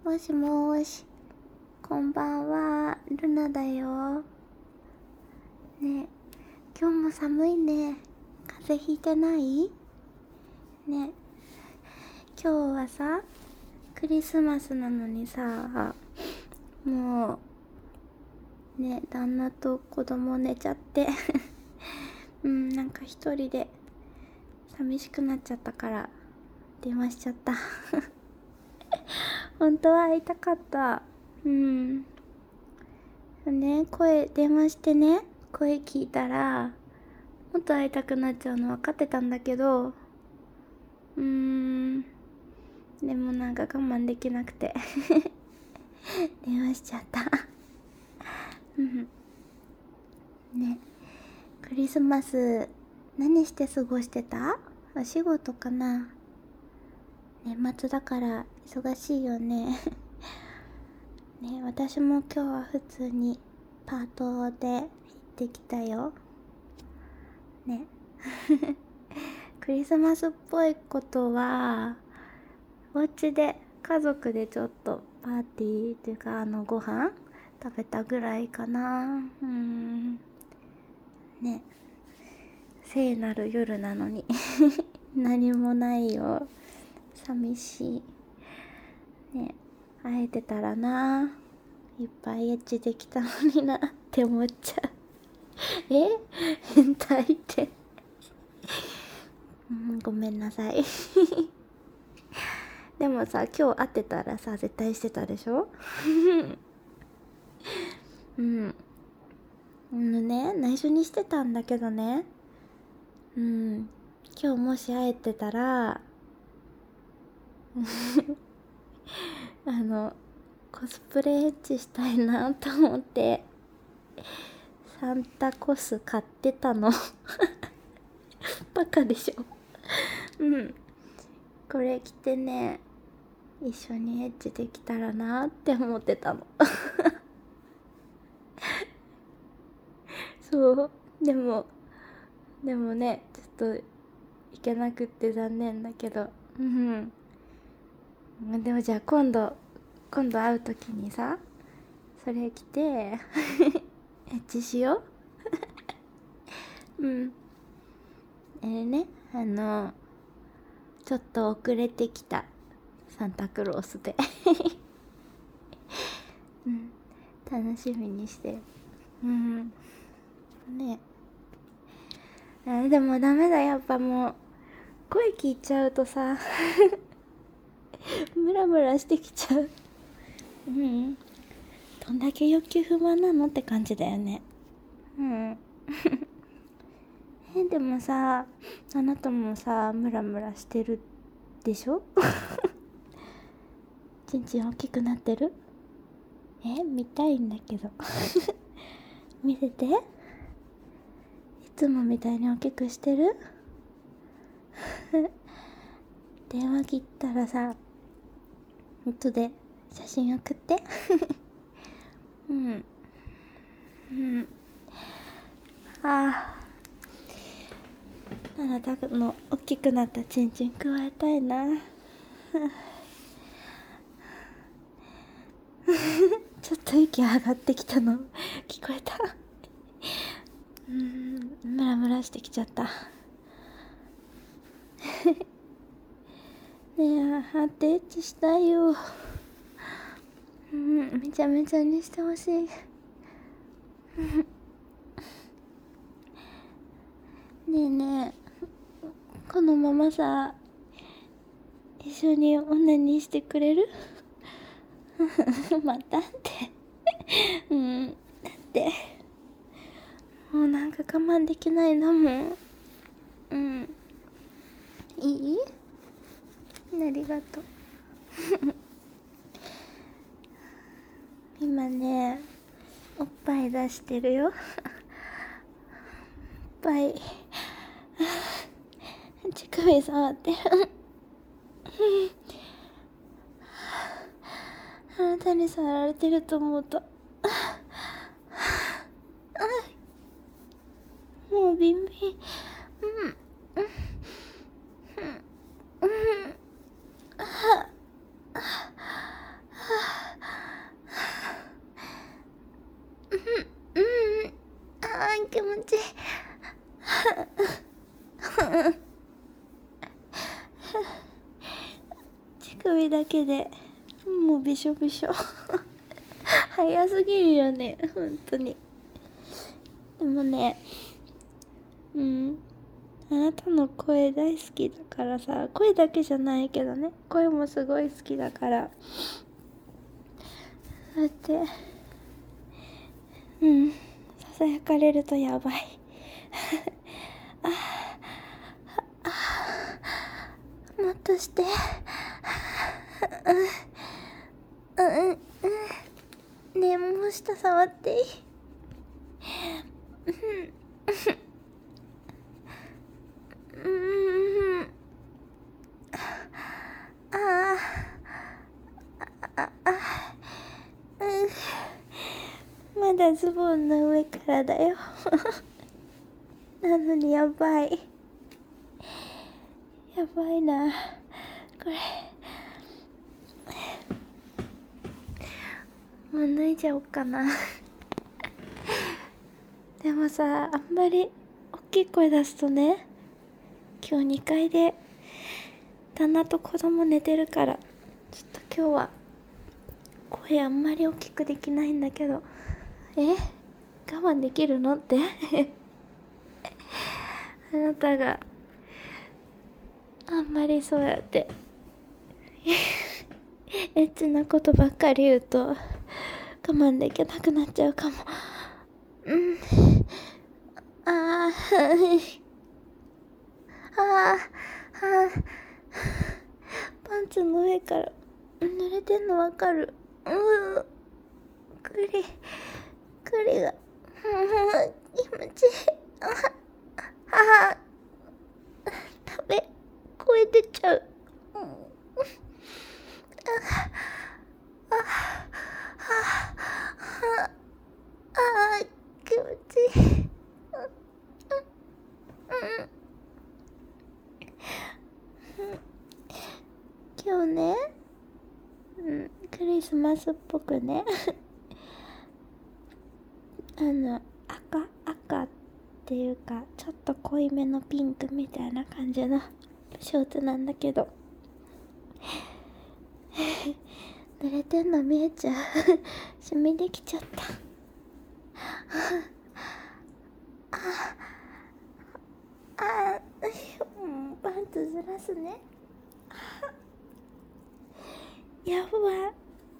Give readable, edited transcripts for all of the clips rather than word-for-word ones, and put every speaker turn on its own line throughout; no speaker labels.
もしもーし、こんばんは、ルナだよ。ね、今日も寒いね。風邪ひいてない？ね、今日はさ、クリスマスなのにさ、もう、ね、旦那と子供寝ちゃって、なんか一人で寂しくなっちゃったから、電話しちゃった。本当は会いたかった。ね、電話してね、声聞いたら、もっと会いたくなっちゃうの分かってたんだけど、でもなんか我慢できなくて電話しちゃったね、クリスマス何して過ごしてた？お仕事かな？年末だから忙しいよねね、私も今日は普通にパートで行ってきたよねクリスマスっぽいことはお家で家族でちょっとパーティーっていうかご飯食べたぐらいかな。ね、聖なる夜なのに何もないよ。寂しいね。会えてたらないっぱいエッチできたのになって思っちゃう変態ってごめんなさいでもさ、今日会ってたらさ、絶対してたでしょ内緒にしてたんだけどね。今日もし会えてたらコスプレエッチしたいなと思ってサンタコス買ってたのバカでしょこれ着てね、一緒にエッチできたらなって思ってたのそうでもね、ちょっと行けなくって残念だけどでもじゃあ今度会う時にさ、それ着てエッチしようね、ちょっと遅れてきたサンタクロースで楽しみにしてね。でもダメだ、やっぱもう声聞いちゃうとさムラムラしてきちゃうどんだけ欲求不満なのって感じだよねでもさ、あなたもさムラムラしてるでしょちんちん大きくなってる？見たいんだけど見せて。いつもみたいに大きくしてる？電話切ったらさ、後で写真送ってあなたの大きくなったちんちん加えたいなちょっと息上がってきたの聞こえたムラムラしてきちゃったねえ、会ってエッチしたいよめちゃめちゃにしてほしいねえねえ、このままさ一緒に女にしてくれる？またってだってもうなんか我慢できないんだもんいい？ありがとう今ね、おっぱい出してるよおっぱい乳首触ってるあなたに触られてると思うともうビンビン気持ちいい。乳首だけでもうびしょびしょ。早すぎるよね、本当に。でもね、あなたの声大好きだからさ、声だけじゃないけどね、声もすごい好きだから、だってささやかれるとやばい。もっとして。ねえ、もう下触っていい？まだズボンの上からだよ。なのにやばい。やばいな。これ。もう脱いじゃおうかな。でもさ、あんまり大きい声出すとね、今日2階で旦那と子供寝てるから、ちょっと今日は声あんまり大きくできないんだけど、我慢できるのってあなたがあんまりそうやってエッチなことばっかり言うと我慢できなくなっちゃうかも。パンツの上から濡れてんのわかる？栗が気持ちいい。声出ちゃう。気持ちいい。今日ね、クリスマスっぽくね赤っていうかちょっと濃いめのピンクみたいな感じのショーツなんだけど濡れてんの見えちゃう。シミできちゃった。パンツずらすね。やばい。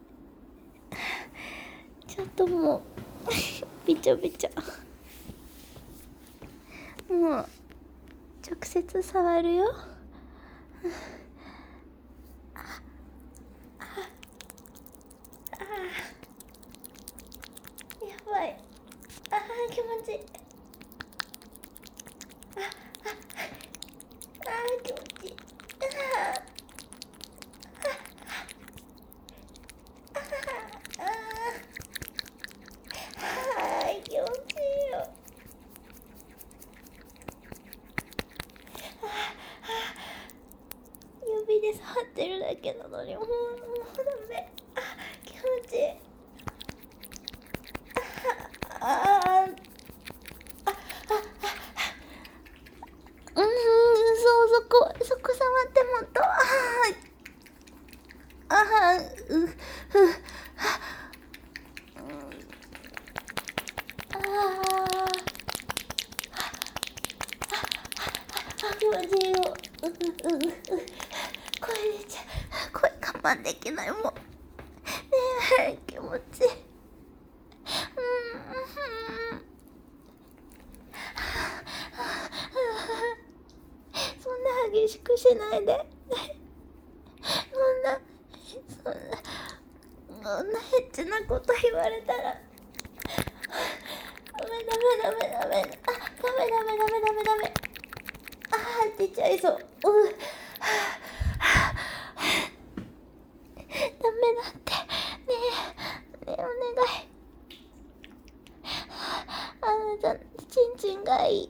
ちょっともうびちょびちょ。もう直接触るよ。やばい。気持ちいい。気持ちいい。気持ちいいよ。指で触ってるだけなのにもうダメ。気持ちいい。そこ触ってもっと。気持ちいいよ。声出ちゃう。声我慢できないもん。ねえ、気持ちいい。そんな激しくしないで。そんなエッチなこと言われたらダメ。ダメ。出ちゃいそう。ダメだって。ねえお願い。あなたチンチンがいい。ね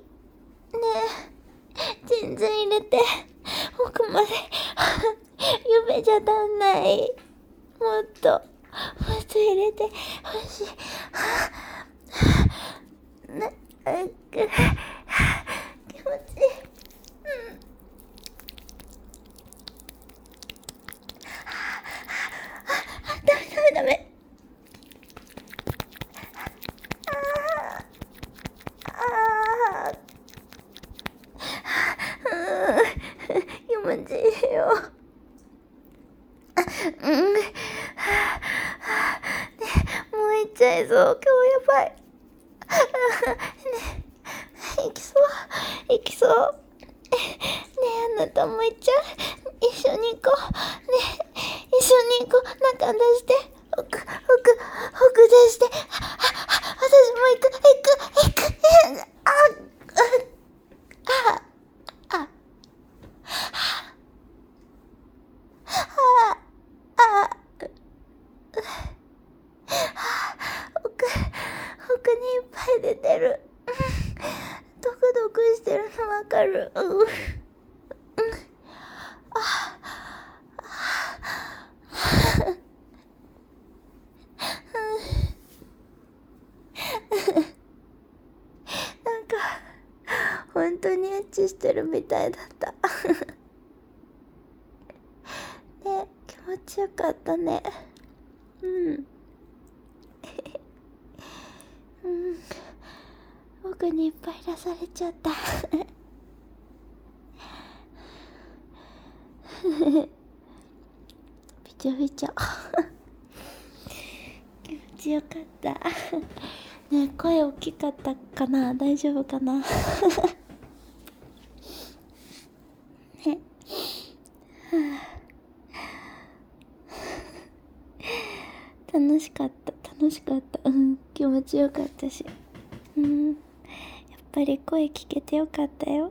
えチンチン入れて奥まで指じゃ足んない。もっと入れてほしい。気持ちいい。ダメ。気持ちいいよ。もう行っちゃいそう。今日やばい。行きそう。ねえ、あなたも行っちゃう？一緒に行こう。ねえ、一緒に行こう。中出して。服出して。私も行く。奥にいっぱい出てる。ドクドクしてるのわかる。なんか本当にエッチしてるみたいだった。ね、気持ちよかったね。奥にいっぱい出されちゃった。びちょびちょ。気持ちよかった。ねえ、声大きかったかな？大丈夫かな？ね、楽しかった。気持ちよかったし。やっぱり声聞けてよかったよ。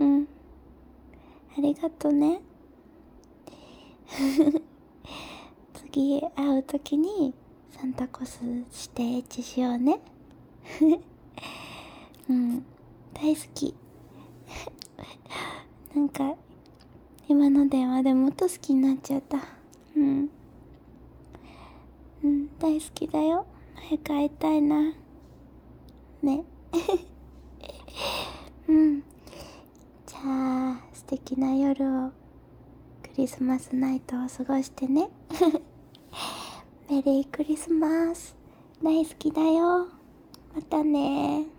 ありがとね。次会うときにサンタコスしてエッチしようね。大好き。なんか今の電話でもっと好きになっちゃった。大好きだよ。早く会いたいな。ね。じゃあ素敵な夜を、クリスマスナイトを過ごしてね。メリークリスマス。大好きだよ。またね。